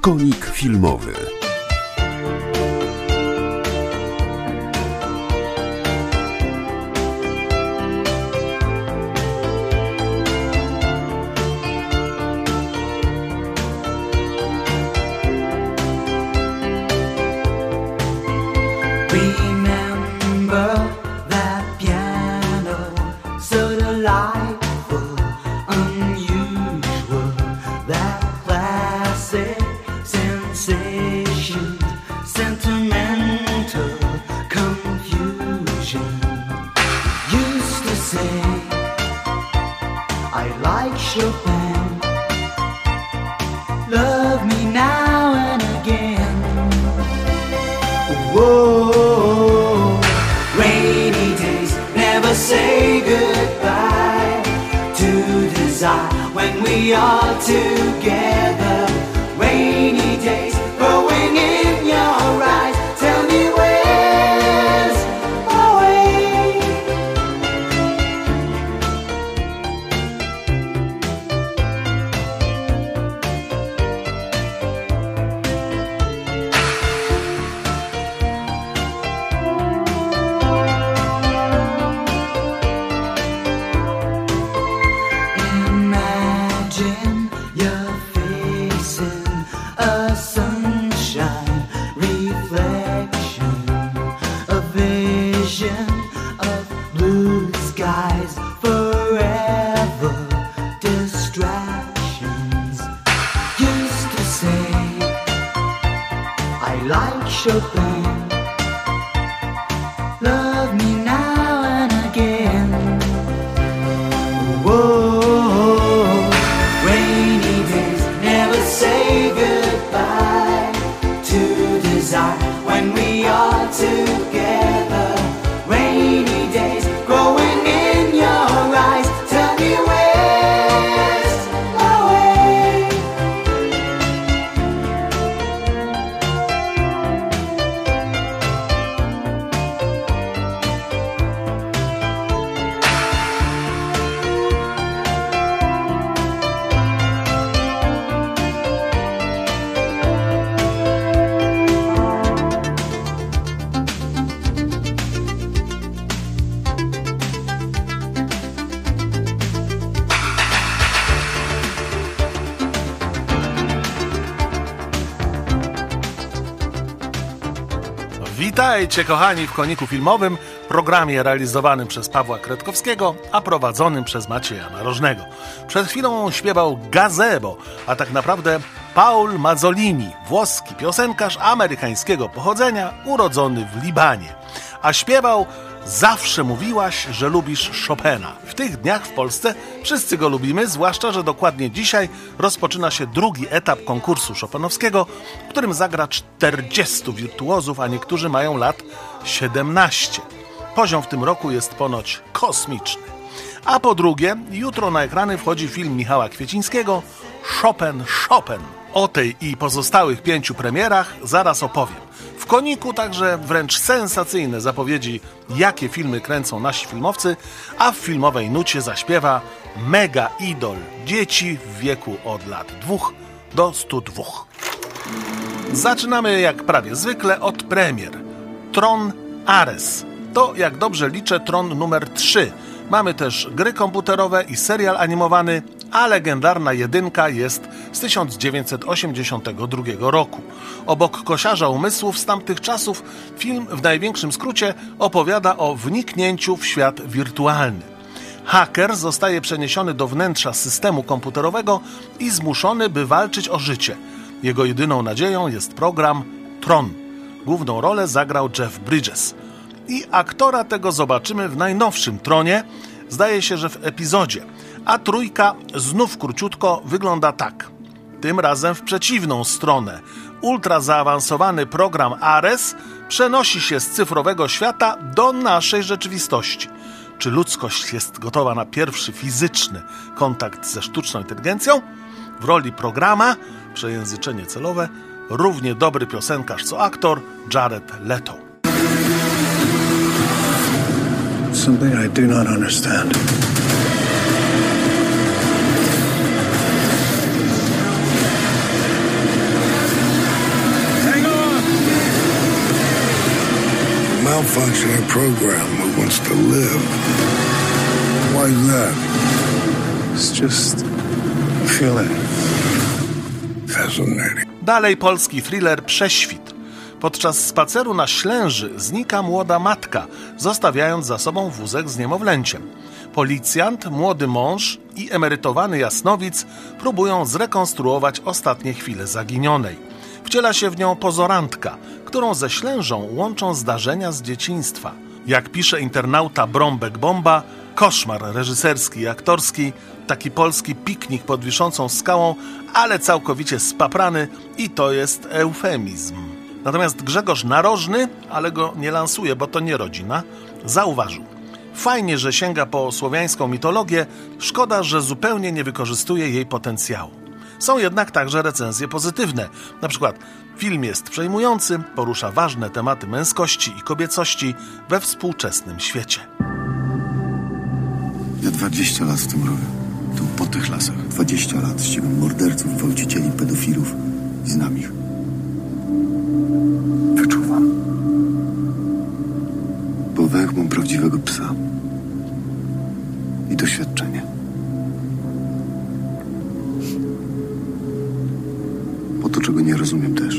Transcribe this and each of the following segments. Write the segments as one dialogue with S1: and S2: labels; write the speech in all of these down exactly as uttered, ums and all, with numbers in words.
S1: Konik filmowy.
S2: Witajcie kochani w Koniku Filmowym, programie realizowanym przez Pawła Kretkowskiego, a prowadzonym przez Macieja Narożnego. Przed chwilą śpiewał Gazebo, a tak naprawdę Paul Mazzolini, włoski piosenkarz amerykańskiego pochodzenia, urodzony w Libanie. A śpiewał Zawsze mówiłaś, że lubisz Chopina. W tych dniach w Polsce wszyscy go lubimy, zwłaszcza, że dokładnie dzisiaj rozpoczyna się drugi etap konkursu chopinowskiego, w którym zagra czterdziestu wirtuozów, a niektórzy mają lat siedemnaście. Poziom w tym roku jest ponoć kosmiczny. A po drugie, jutro na ekrany wchodzi film Michała Kwiecińskiego Chopin, Chopin. O tej i pozostałych pięciu premierach zaraz opowiem. W Koniku także wręcz sensacyjne zapowiedzi, jakie filmy kręcą nasi filmowcy, a w filmowej nucie zaśpiewa mega idol dzieci w wieku od lat dwóch do stu dwóch. Zaczynamy jak prawie zwykle od premier. Tron Ares. To, jak dobrze liczę, Tron numer trzy. Mamy też gry komputerowe i serial animowany, a legendarna jedynka jest z tysiąc dziewięćset osiemdziesiątego drugiego roku. Obok Kosiarza umysłów z tamtych czasów film w największym skrócie opowiada o wniknięciu w świat wirtualny. Haker zostaje przeniesiony do wnętrza systemu komputerowego i zmuszony, by walczyć o życie. Jego jedyną nadzieją jest program Tron. Główną rolę zagrał Jeff Bridges. I aktora tego zobaczymy w najnowszym Tronie, zdaje się, że w epizodzie. A trójka znów króciutko wygląda tak. Tym razem w przeciwną stronę. Ultra zaawansowany program Ares przenosi się z cyfrowego świata do naszej rzeczywistości. Czy ludzkość jest gotowa na pierwszy fizyczny kontakt ze sztuczną inteligencją? W roli programa, przejęzyczenie celowe, równie dobry piosenkarz co aktor Jared Leto.
S3: Something I do not understand. malfunctioning program who wants to live. Why is that? It's just a feeling. Fascinating.
S2: Dalej polski thriller Prześwit. Podczas spaceru na Ślęży znika młoda matka, zostawiając za sobą wózek z niemowlęciem. Policjant, młody mąż i emerytowany jasnowic próbują zrekonstruować ostatnie chwile zaginionej. Wciela się w nią pozorantka, którą ze Ślężą łączą zdarzenia z dzieciństwa. Jak pisze internauta Brąbek Bomba, koszmar reżyserski i aktorski, taki polski piknik pod wiszącą skałą, ale całkowicie spaprany i to jest eufemizm. Natomiast Grzegorz Narożny, ale go nie lansuje, bo to nie rodzina, zauważył: fajnie, że sięga po słowiańską mitologię, szkoda, że zupełnie nie wykorzystuje jej potencjału. Są jednak także recenzje pozytywne. Na przykład film jest przejmujący, porusza ważne tematy męskości i kobiecości we współczesnym świecie.
S1: Ja dwadzieścia lat w tym robię. Tu po tych lasach. dwadzieścia lat ścigam morderców, gwałcicieli, pedofilów i znam ich. Wyczuwam. Bo węch mam prawdziwego psa. I doświadczenie. Po to, czego nie rozumiem też.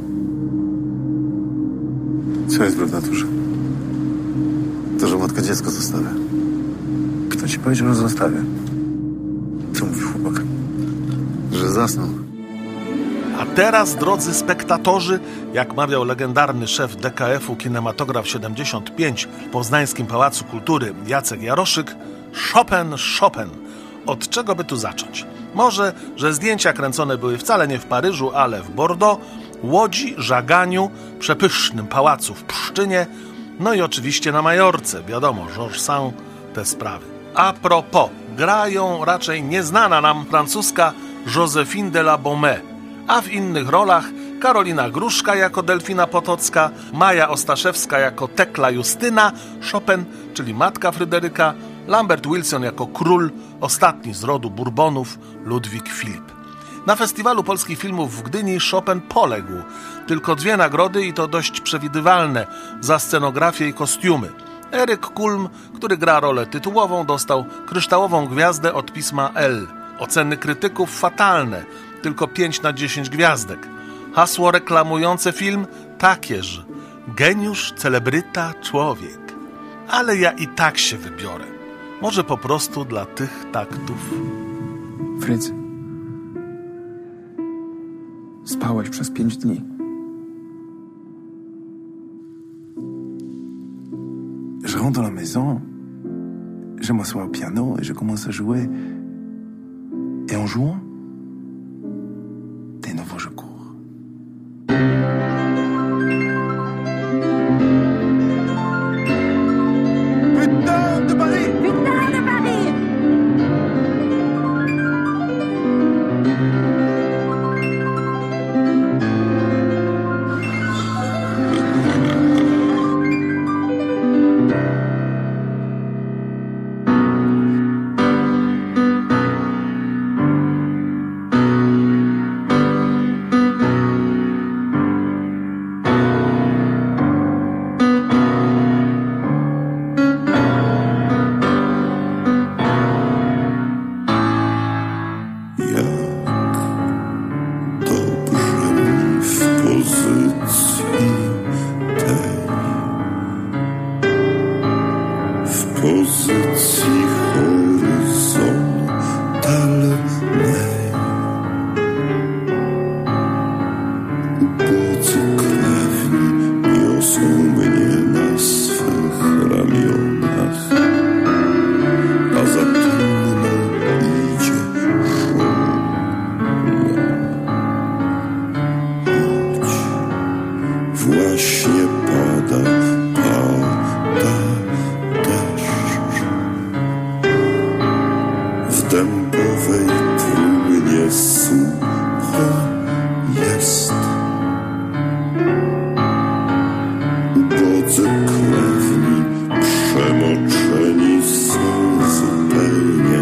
S1: Co jest w naturze? To, że matka dziecko zostawia.
S3: Kto ci powiedział, że zostawię? Co mówi chłopak?
S1: Że zasnął.
S2: A teraz, drodzy spektatorzy, jak mawiał legendarny szef D K F-u Kinematograf siedemdziesiąt pięć w poznańskim Pałacu Kultury Jacek Jaroszyk, Chopin, Chopin. Od czego by tu zacząć? Może, że zdjęcia kręcone były wcale nie w Paryżu, ale w Bordeaux, Łodzi, Żaganiu, przepysznym pałacu w Pszczynie, no i oczywiście na Majorce, wiadomo, Georges Sand, te sprawy. A propos, grają raczej nieznana nam francuska Joséphine de la Beaumais, a w innych rolach Karolina Gruszka jako Delfina Potocka, Maja Ostaszewska jako Tekla Justyna, Chopin, czyli matka Fryderyka, Lambert Wilson jako król, ostatni z rodu Bourbonów, Ludwik Filip. Na Festiwalu Polskich Filmów w Gdyni Chopin poległ. Tylko dwie nagrody i to dość przewidywalne za scenografię i kostiumy. Eryk Kulm, który gra rolę tytułową, dostał kryształową gwiazdę od pisma L. Oceny krytyków fatalne, tylko pięć na dziesięć gwiazdek. Hasło reklamujące film takież: geniusz, celebryta, człowiek. Ale ja i tak się wybiorę. Może po prostu dla tych taktów.
S4: Fryc, spałeś przez pięć dni. Je rentre dans la maison, je m'assois au piano et je commence à jouer. Et en jouant, de nouveau je cours. Putain de Paris!
S5: Putain de Paris!
S6: pozycji horyzontalnej. Ubodzy krewni niosą mnie na swych ramionach, a za trumną idzie żona. Choć właśnie pada, pada deszcz. W dębowej trumnie sucho jest. Ubodzy krewni przemoczeni są zupełnie.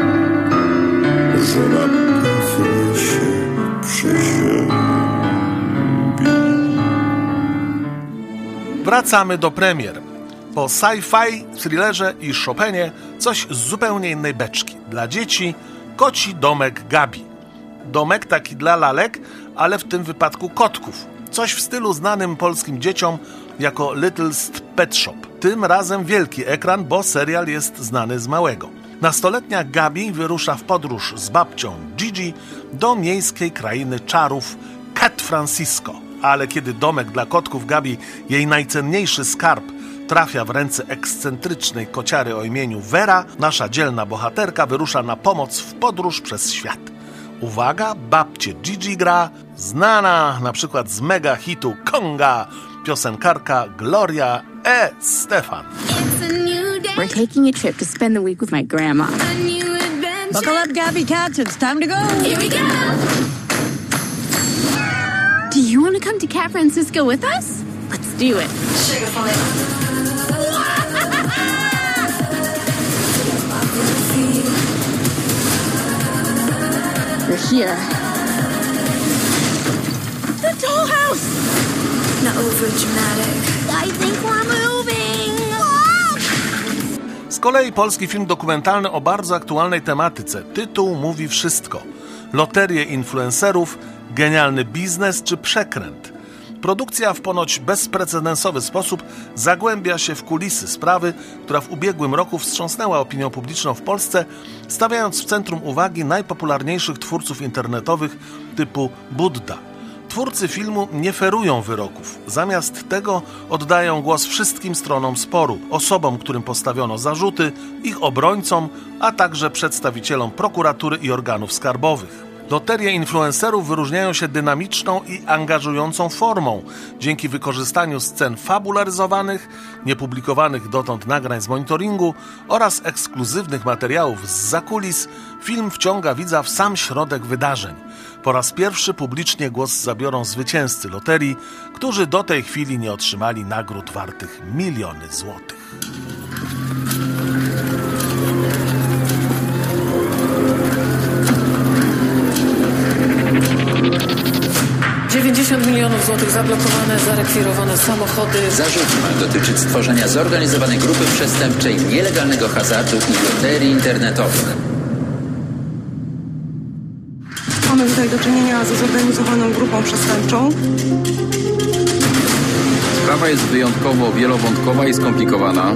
S6: Żona pewnie się przeziębi.
S2: Wracamy do premier. Po sci-fi, thrillerze i Chopinie coś z zupełnie innej beczki. Dla dzieci Koci domek Gabi. Domek taki dla lalek, ale w tym wypadku kotków. Coś w stylu znanym polskim dzieciom jako Little's Pet Shop. Tym razem wielki ekran, bo serial jest znany z małego. Nastoletnia Gabi wyrusza w podróż z babcią Gigi do miejskiej krainy czarów Cat Francisco. Ale kiedy domek dla kotków Gabi, jej najcenniejszy skarb, trafia w ręce ekscentrycznej kociary o imieniu Vera, nasza dzielna bohaterka wyrusza na pomoc w podróż przez świat. Uwaga, babcie Gigi gra znana na przykład z mega hitu Konga piosenkarka Gloria E. Stefan.
S5: We're taking a trip to spend the week with my grandma.
S7: Buckle up, Gabby Cats. It's time to go.
S5: Here we go. Do you want to come to Cat Francisco with us? Let's do it. We're here.
S7: The dollhouse.
S8: Not over dramatic.
S5: I think we're moving.
S2: Z kolei polski film dokumentalny o bardzo aktualnej tematyce. Tytuł mówi wszystko. Loterie influencerów, genialny biznes czy przekręt. Produkcja w ponoć bezprecedensowy sposób zagłębia się w kulisy sprawy, która w ubiegłym roku wstrząsnęła opinią publiczną w Polsce, stawiając w centrum uwagi najpopularniejszych twórców internetowych typu Budda. Twórcy filmu nie ferują wyroków. Zamiast tego oddają głos wszystkim stronom sporu, osobom, którym postawiono zarzuty, ich obrońcom, a także przedstawicielom prokuratury i organów skarbowych. Loterie influencerów wyróżniają się dynamiczną i angażującą formą. Dzięki wykorzystaniu scen fabularyzowanych, niepublikowanych dotąd nagrań z monitoringu oraz ekskluzywnych materiałów z zakulis, film wciąga widza w sam środek wydarzeń. Po raz pierwszy publicznie głos zabiorą zwycięzcy loterii, którzy do tej chwili nie otrzymali nagród wartych miliony złotych.
S9: dziewięćdziesiąt milionów złotych zablokowane, zarekwirowane samochody.
S10: Zarzut ma dotyczyć stworzenia zorganizowanej grupy przestępczej, nielegalnego hazardu i loterii internetowych.
S11: Mamy tutaj do czynienia ze zorganizowaną grupą przestępczą.
S12: Sprawa jest wyjątkowo wielowątkowa i skomplikowana.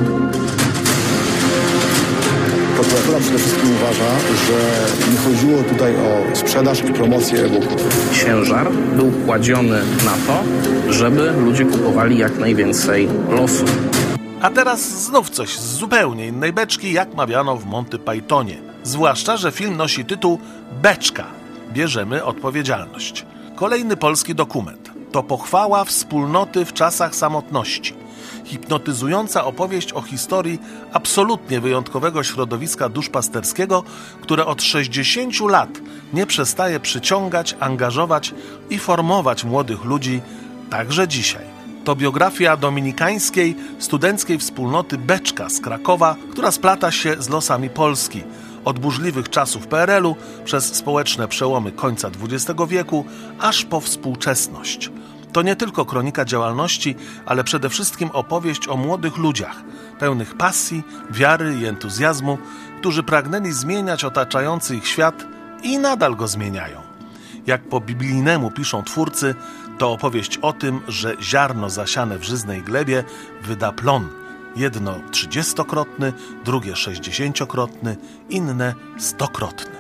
S13: Prokuratura przede wszystkim uważa, że nie chodziło tutaj o sprzedaż i promocję e-booków.
S14: Ciężar był kładziony na to, żeby ludzie kupowali jak najwięcej losu.
S2: A teraz znów coś z zupełnie innej beczki, jak mawiano w Monty Pythonie. Zwłaszcza, że film nosi tytuł Beczka. Bierzemy odpowiedzialność. Kolejny polski dokument. To pochwała wspólnoty w czasach samotności. Hipnotyzująca opowieść o historii absolutnie wyjątkowego środowiska duszpasterskiego, które od sześćdziesięciu lat nie przestaje przyciągać, angażować i formować młodych ludzi, także dzisiaj. To biografia dominikańskiej, studenckiej wspólnoty Beczka z Krakowa, która splata się z losami Polski. Od burzliwych czasów P R L-u, przez społeczne przełomy końca dwudziestego wieku, aż po współczesność. To nie tylko kronika działalności, ale przede wszystkim opowieść o młodych ludziach, pełnych pasji, wiary i entuzjazmu, którzy pragnęli zmieniać otaczający ich świat i nadal go zmieniają. Jak po biblijnemu piszą twórcy, to opowieść o tym, że ziarno zasiane w żyznej glebie wyda plon. Jedno trzydziestokrotny, drugie sześćdziesięciokrotny, inne stokrotny.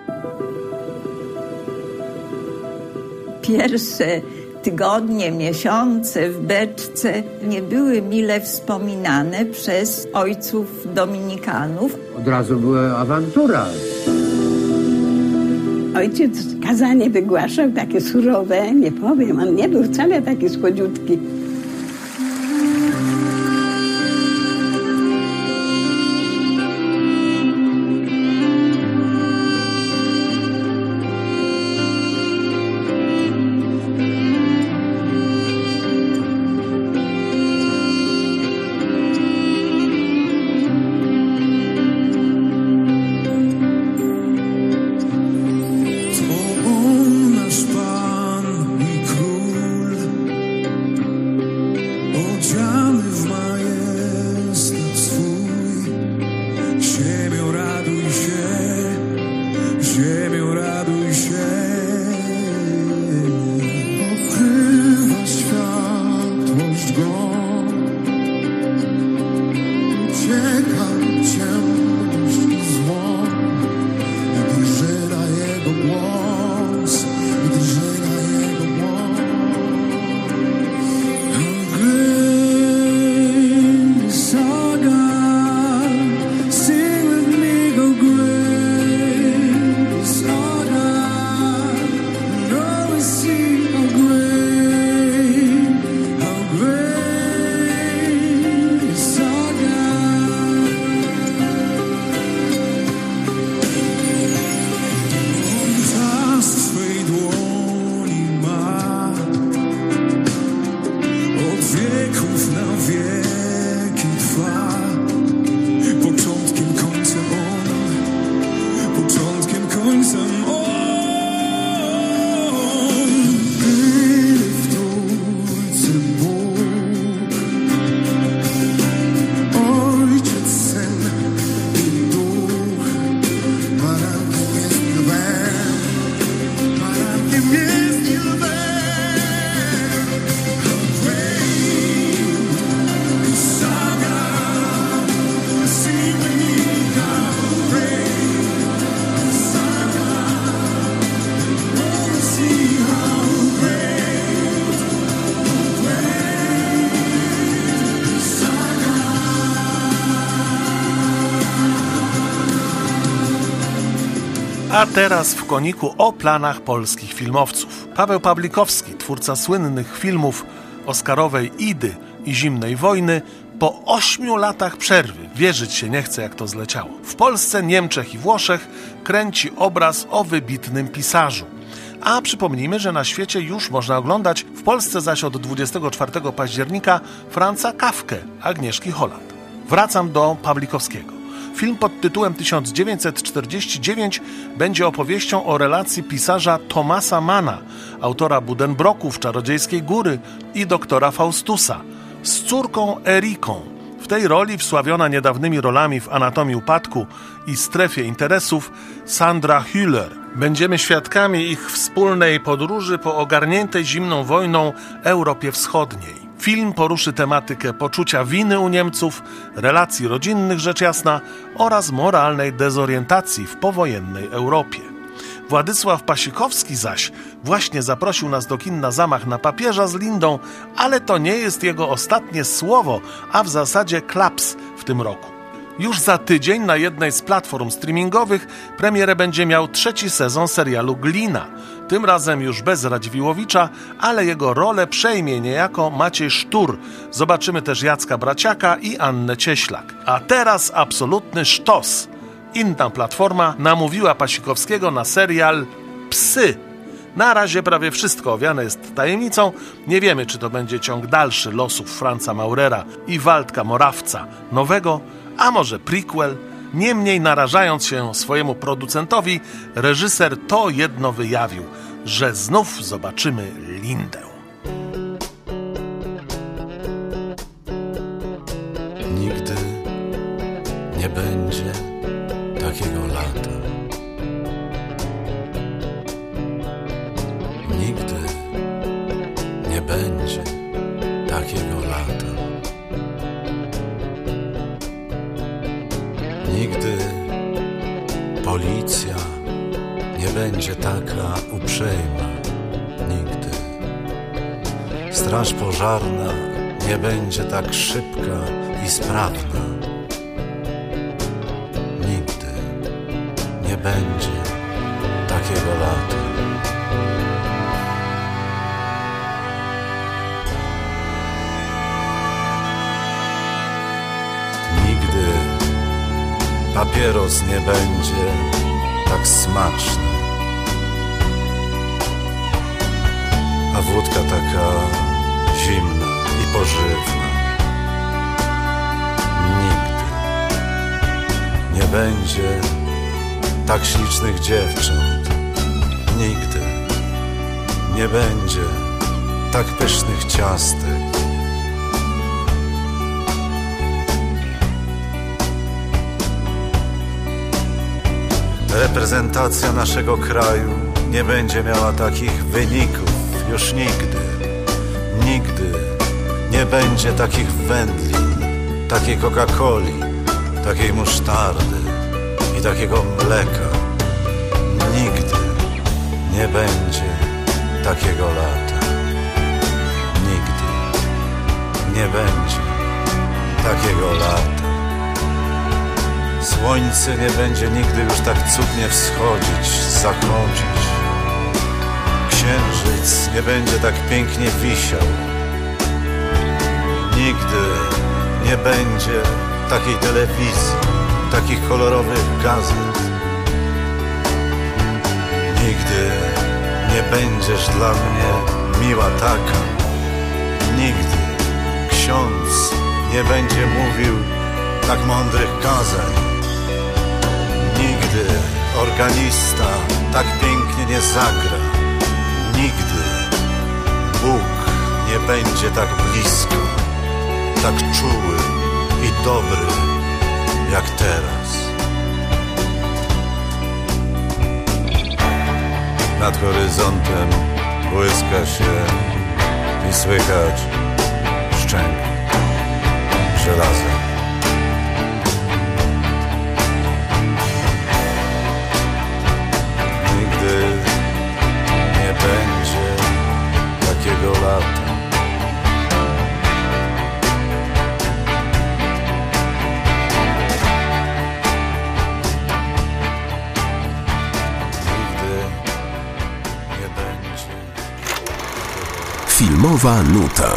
S15: Pierwsze tygodnie, miesiące w Beczce nie były mile wspominane przez ojców dominikanów.
S16: Od razu była awantura.
S17: Ojciec kazanie wygłaszał takie surowe, nie powiem, on nie był wcale taki słodziutki.
S2: A teraz w koniku o planach polskich filmowców. Paweł Pawlikowski, twórca słynnych filmów oscarowej Idy i Zimnej Wojny, po ośmiu latach przerwy, wierzyć się nie chce, jak to zleciało, w Polsce, Niemczech i Włoszech kręci obraz o wybitnym pisarzu. A przypomnijmy, że na świecie już można oglądać, w Polsce zaś od dwudziestego czwartego października, Franza Kafkę Agnieszki Holland. Wracam do Pawlikowskiego. Film pod tytułem tysiąc dziewięćset czterdzieści dziewięć będzie opowieścią o relacji pisarza Thomasa Manna, autora Buddenbrooków, Czarodziejskiej Góry i doktora Faustusa, z córką Eriką. W tej roli wsławiona niedawnymi rolami w Anatomii Upadku i Strefie Interesów Sandra Hüller. Będziemy świadkami ich wspólnej podróży po ogarniętej zimną wojną Europie Wschodniej. Film poruszy tematykę poczucia winy u Niemców, relacji rodzinnych rzecz jasna oraz moralnej dezorientacji w powojennej Europie. Władysław Pasikowski zaś właśnie zaprosił nas do kin na Zamach na papieża z Lindą, ale to nie jest jego ostatnie słowo, a w zasadzie klaps w tym roku. Już za tydzień na jednej z platform streamingowych premierę będzie miał trzeci sezon serialu Glina. Tym razem już bez Radziwiłłowicza, ale jego rolę przejmie niejako Maciej Sztur. Zobaczymy też Jacka Braciaka i Annę Cieślak. A teraz absolutny sztos. Inna platforma namówiła Pasikowskiego na serial Psy. Na razie prawie wszystko owiane jest tajemnicą. Nie wiemy, czy to będzie ciąg dalszy losów Franza Maurera i Waldka Morawca nowego, a może prequel. Niemniej, narażając się swojemu producentowi, reżyser to jedno wyjawił, że znów zobaczymy Lindę.
S6: Nigdy nie będzie takiego lata. Nigdy nie będzie takiego lata. Nigdy policja nie będzie taka uprzejma. Nigdy straż pożarna nie będzie tak szybka i sprawna. Nigdy nie będzie takiego lata. Papieros nie będzie tak smaczny, a wódka taka zimna i pożywna. Nigdy nie będzie tak ślicznych dziewcząt. Nigdy nie będzie tak pysznych ciastek. Reprezentacja naszego kraju nie będzie miała takich wyników już nigdy. Nigdy nie będzie takich wędlin, takiej Coca-Coli, takiej musztardy i takiego mleka. Nigdy nie będzie takiego lata. Nigdy nie będzie takiego lata. Słońce nie będzie nigdy już tak cudnie wschodzić, zachodzić. Księżyc nie będzie tak pięknie wisiał. Nigdy nie będzie takiej telewizji, takich kolorowych gazet. Nigdy nie będziesz dla mnie miła taka. Nigdy ksiądz nie będzie mówił tak mądrych kazań. Nigdy organista tak pięknie nie zagra. Nigdy Bóg nie będzie tak blisko, tak czuły i dobry jak teraz. Nad horyzontem błyska się i słychać szczęk żelaza. Nie będzie takiego lata.
S18: Filmowa nuta.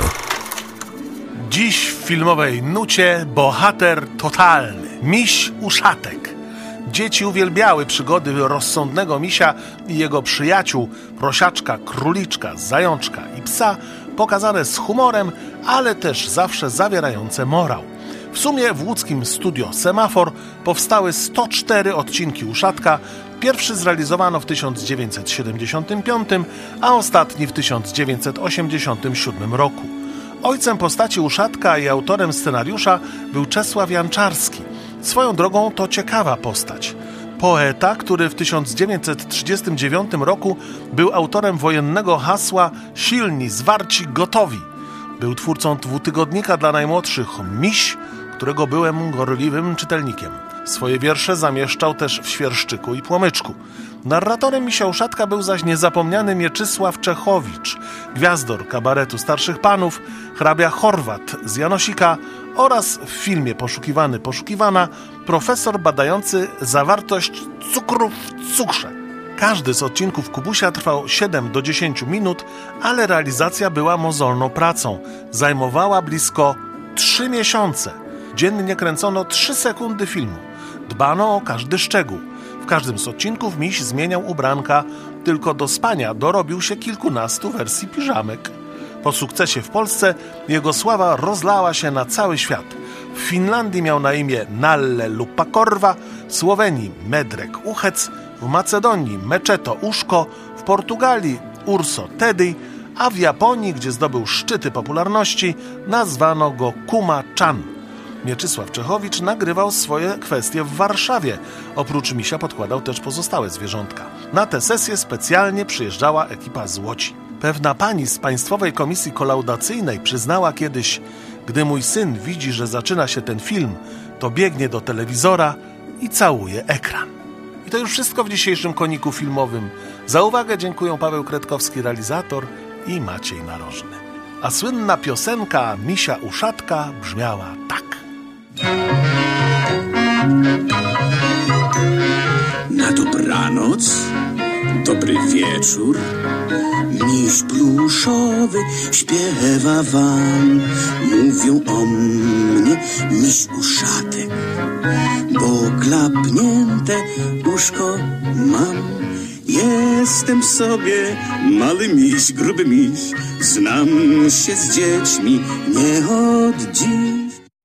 S2: Dziś w filmowej nucie bohater totalny, miś Uszatek. Dzieci uwielbiały przygody rozsądnego misia i jego przyjaciół, prosiaczka, króliczka, zajączka i psa, pokazane z humorem, ale też zawsze zawierające morał. W sumie w łódzkim studio Semafor powstały sto cztery odcinki Uszatka. Pierwszy zrealizowano w tysiąc dziewięćset siedemdziesiątym piątym, a ostatni w tysiąc dziewięćset osiemdziesiątym siódmym roku. Ojcem postaci Uszatka i autorem scenariusza był Czesław Janczarski. Swoją drogą to ciekawa postać. Poeta, który w tysiąc dziewięćset trzydziestym dziewiątym roku był autorem wojennego hasła „Silni, zwarci, gotowi”. Był twórcą dwutygodnika dla najmłodszych „Miś”, którego byłem gorliwym czytelnikiem. Swoje wiersze zamieszczał też w Świerszczyku i Płomyczku. Narratorem Misia Uszatka był zaś niezapomniany Mieczysław Czechowicz, gwiazdor kabaretu Starszych Panów, hrabia Chorwat z Janosika oraz w filmie Poszukiwany, poszukiwana profesor badający zawartość cukru w cukrze. Każdy z odcinków Kubusia trwał siedem do dziesięciu minut, ale realizacja była mozolną pracą. Zajmowała blisko trzy miesiące. Dziennie kręcono trzy sekundy filmu. Dbano o każdy szczegół. W każdym z odcinków miś zmieniał ubranka, tylko do spania dorobił się kilkunastu wersji piżamek. Po sukcesie w Polsce jego sława rozlała się na cały świat. W Finlandii miał na imię Nalle Lupakorva, w Słowenii Medrek Uchec, w Macedonii Meczeto Uszko, w Portugalii Urso Teddy, a w Japonii, gdzie zdobył szczyty popularności, nazwano go Kuma Chan. Mieczysław Czechowicz nagrywał swoje kwestie w Warszawie. Oprócz misia podkładał też pozostałe zwierzątka. Na tę sesję specjalnie przyjeżdżała ekipa z Łodzi. Pewna pani z Państwowej Komisji Kolaudacyjnej przyznała kiedyś: gdy mój syn widzi, że zaczyna się ten film, to biegnie do telewizora i całuje ekran. I to już wszystko w dzisiejszym Koniku Filmowym. Za uwagę dziękuję Paweł Kretkowski, realizator, i Maciej Narożny. A słynna piosenka Misia Uszatka brzmiała tak.
S19: Na dobranoc, dobry wieczór, miś pluszowy śpiewa wam. Mówią o mnie miś Uszatek, bo klapnięte uszko mam. Jestem sobie mały miś, gruby miś, znam się z dziećmi nie od dziś.